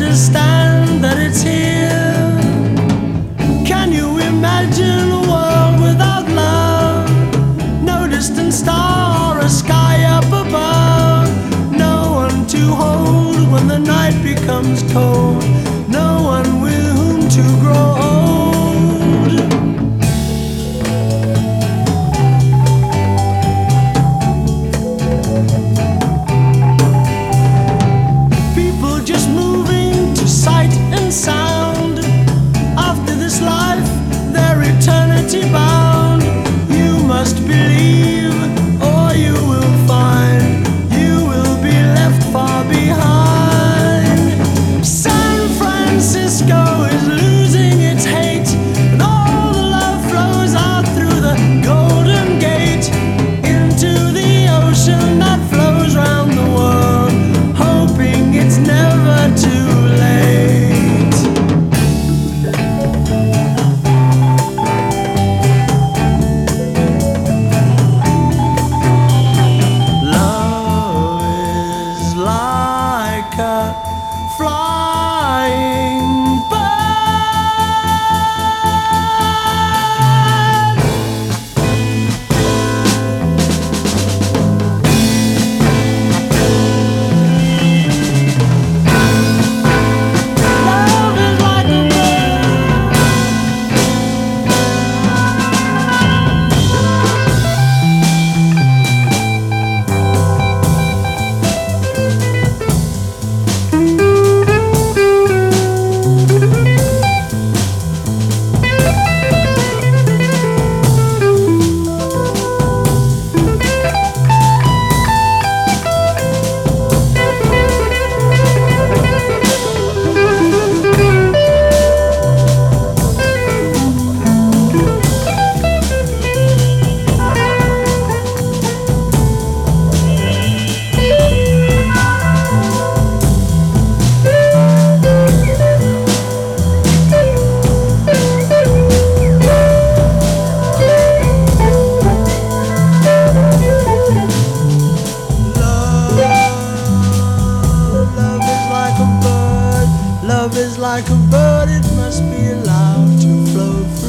understand that it's here. Can you imagine a world without love? No distant star, a sky up above. No one to hold when the night becomes cold. No one with whom to grow old. People just moving to sight and sound. After this life, they're eternity bound. You must believe, or you will find you will be left far behind. San Francisco is losing its hate, and all the love flows out through the Golden Gate into the ocean that flows round the world, hoping it's never too late. Love is like a flying bird. Love is like a Love is like a bird, it must be allowed to flow free.